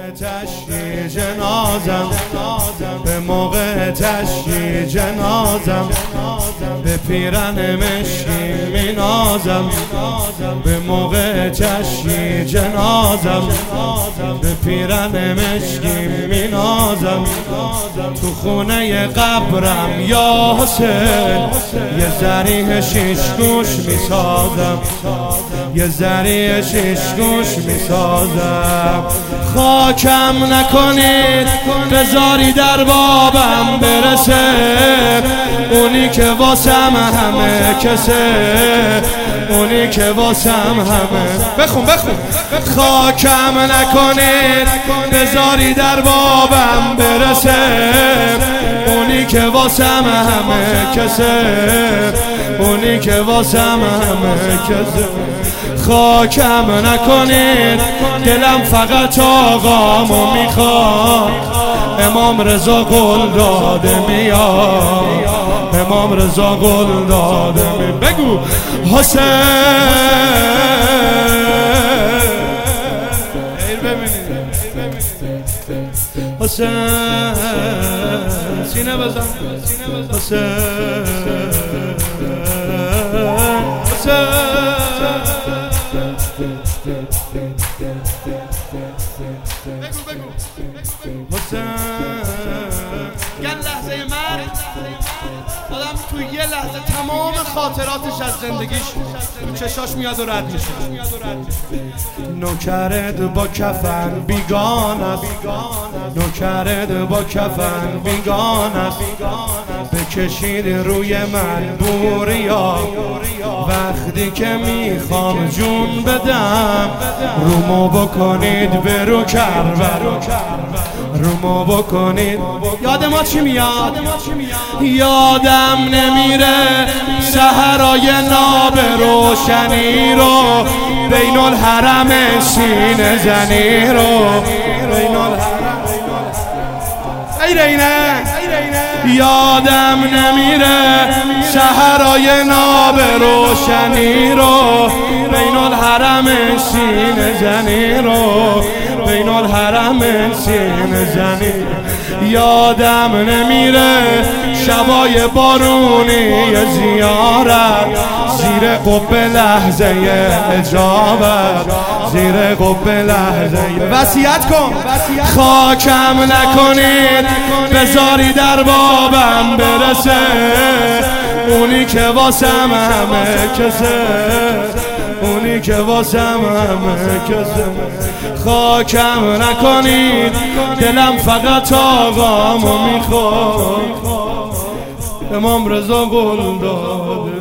تشییع جنازم، به موقع تشییع جنازم، به پیرن مشکی می نازم، به موقع تشییع جنازم، به پیرن مشکی می نازم. تو خونه قبرم یا حسین یه ذریح شیش گوش می سازم، یه ذریح شیش گوش می سازم. خاکم نکنید بذاری در بابم برسه، اونی که واسم همه کسه، اونی که واسم همه. بخون خاکم نکنید بذاری در بابم برسه، اونی که واسم همه کسه، اونی که واسم همه کسه. خاکم نکنید دلم فقط آقامو میخواد، امام رضا قول داده میاد، امام رضا قول داده میاد. بگو حسین. حسین سینه بزن، حسین حسین. گل لحظه مرگ آدم تو یه لحظه تمام خاطراتش از زندگیش تو چشاش میاد و رد میشه. نوکرت با کفن بیگان است، نوکرت با کفن بیگان است، بکشید روی من بوریا وقتی که میخوام جون بدم، رومو بکنید برو کربلا، رومو بکنید. یاد ما چی میاد؟ یادم نمیره سحرای ناب روشنی رو، بین الحرم سینه زنی رو، بین الحرم. ایرینه یادم نمیره سحرای ناب روشنی رو، بین الحرم سینه زنی رو، بین الحرم سینه زنی. یادم نمیره شبای بارونی زیارت، زیر قبه لحظه اجابت، زیر قبه لحظه. وصیت کن خاکم نکنید بذاری در بابم برسه، اونی که واسم همه کسه، اونی که واسم همه کسه. خاکم نکنید دلم فقط آقامو میخواد، امام رضا قول داده.